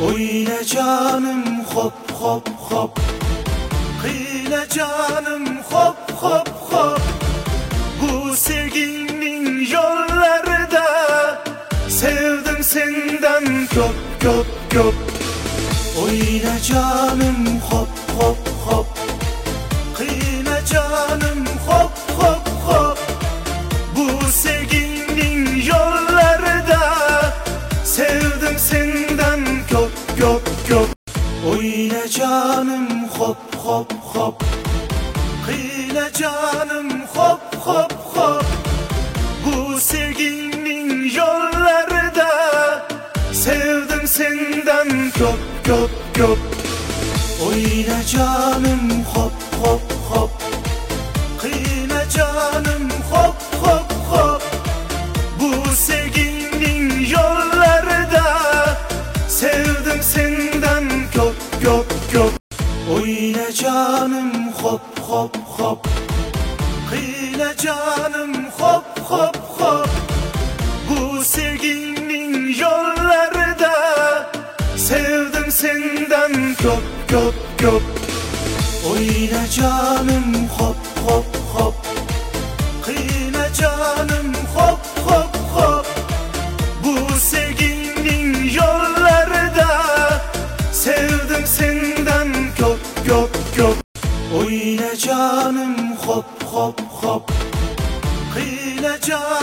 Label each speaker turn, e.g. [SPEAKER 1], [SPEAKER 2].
[SPEAKER 1] Oyna canım hop hop hop, kıyla canım hop hop hop. Bu sevginin yollarda sevdim senden köp köp köp. Oyna canım hop hop hop, kıyla canım hop hop hop. Bu sevginin yollarda sevdim senden köp köp köp. Oyna canım hop hop hop, kıyla canım hop hop hop. Bu sevginin yollarda sevdim senden köp köp köp. Oyna canım hop hop hop, kıyla canım hop hop hop. Bu sevginin yollarda sevdim senden köp köp köp. Oyna canım hop hop hop, kıyla canım hop hop hop. Bu sevginin yollarda sevdim senden köp köp köp. Oyna canım hop hop hop, kıyla canım hop hop hop. Bu sevginin yollarda sevdim senden köp köp köp. Oyna canım hop hop hop, kıyla canım.